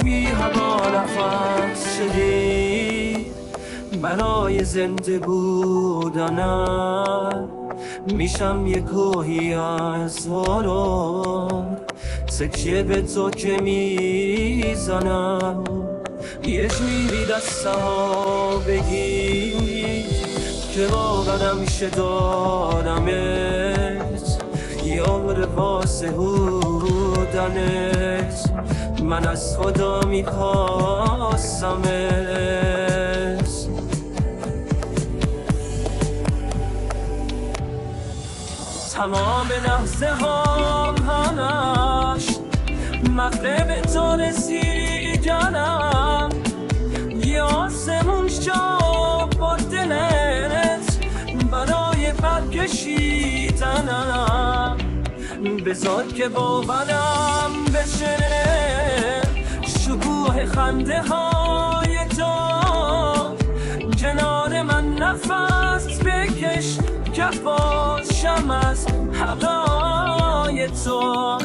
بی هوا نفس شدی برای زنده بودنم میشم یک کوهی از غرور تکیه به تو که میزنم یک میری دسته ها بگی که باورم شه دارمت یار واسه بودنت من از خدا میخواستمت تمام لحظه هام همش مغرب تو رسیدنم یه آسمون شب با دلت برای برکشیدنم بذار که باورم بشه شکوه خنده های تو کنار من نفس بکش کفاشم از هوای تو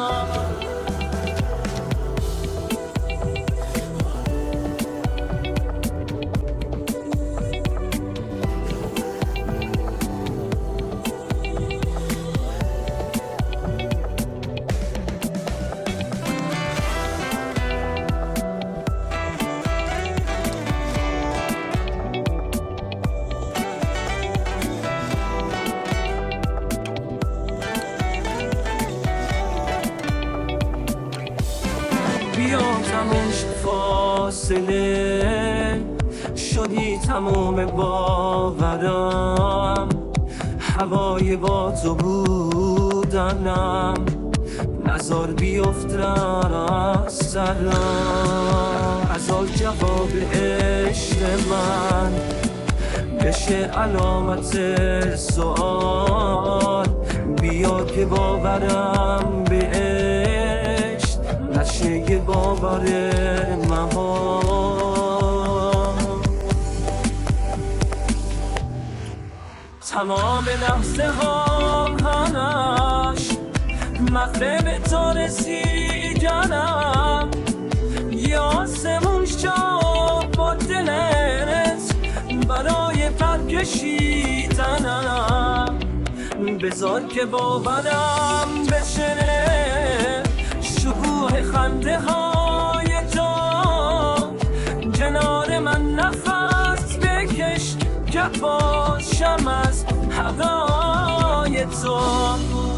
بیا تموم شد فاصله شدی تموم باورم هوای با تو بودنم نزار بیفت از سرم ازال جواب عشق من بشه علامت سؤال بیا که باورم به عشق نشه یه باور محال تمام لحظه هام همش مغرب تو رسیدنم یه آسمون شب با دلت برای برکشیدنم بذار که باورم بشه شکوه خنده های تو کنار من نفس بکش کفاشم از هوای تو